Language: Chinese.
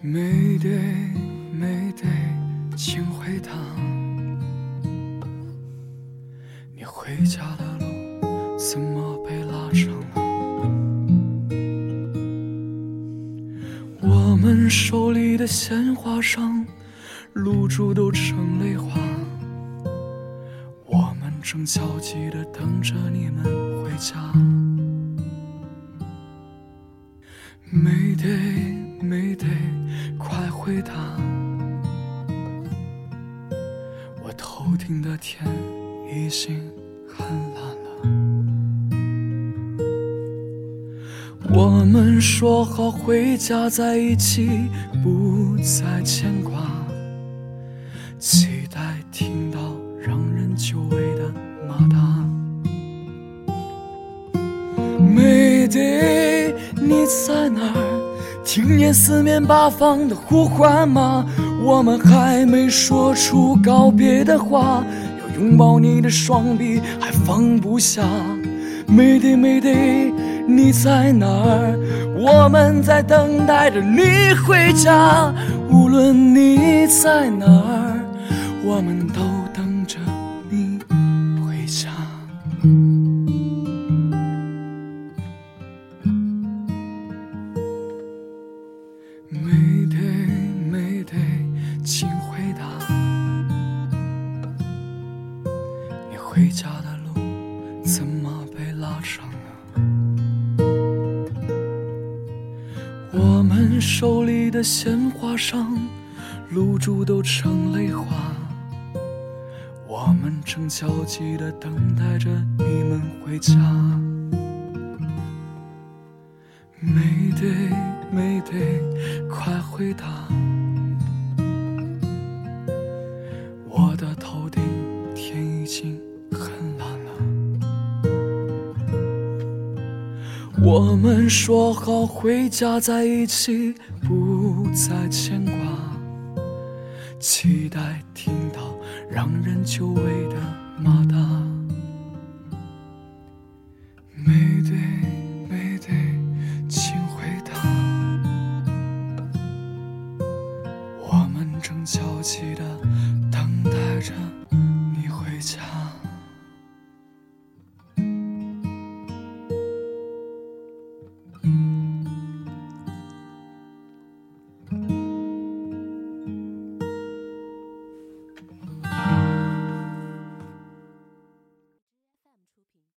Mayday Mayday， 请回答，你回家的路怎么被拉长了？我们手里的鲜花上，露珠都成泪花，我们正焦急地等着你们回家。Mayday Mayday， 快回答，我头顶的天已经很蓝了。我们说好回家在一起，不再牵挂，期待听到让人久违的马达。Mayday， 你在哪儿？听见四面八方的呼唤吗？我们还没说出告别的话，要拥抱你的双臂还放不下。Mayday Mayday， 你在哪儿？我们在等待着你回家。无论你在哪儿，我们都等着你回家。Mayday Mayday， 请回答，你回家的路怎么被拉长了？我们手里的鲜花上，露珠都成泪花，我们正焦急地等待着你们回家。Mayday Mayday， 快回答，我的头顶天已经很蓝了。我们说好回家在一起，不再牵挂，期待听到让人久违的马达。Mayday Mayday， 请回答，我们正焦急地等待着你回家。